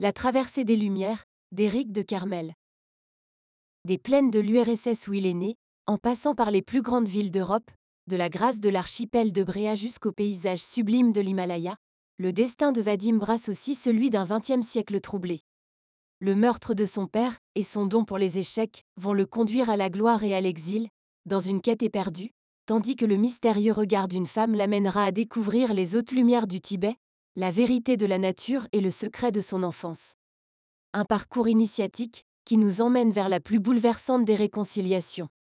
La traversée des Lumières, d'Éric de Kermel. Des plaines de l'URSS où il est né, en passant par les plus grandes villes d'Europe, de la grâce de l'archipel de Bréa jusqu'aux paysages sublimes de l'Himalaya, le destin de Vadim brasse aussi celui d'un XXe siècle troublé. Le meurtre de son père et son don pour les échecs vont le conduire à la gloire et à l'exil, dans une quête éperdue, tandis que le mystérieux regard d'une femme l'amènera à découvrir les hautes lumières du Tibet, la vérité de la nature et le secret de son enfance. Un parcours initiatique qui nous emmène vers la plus bouleversante des réconciliations.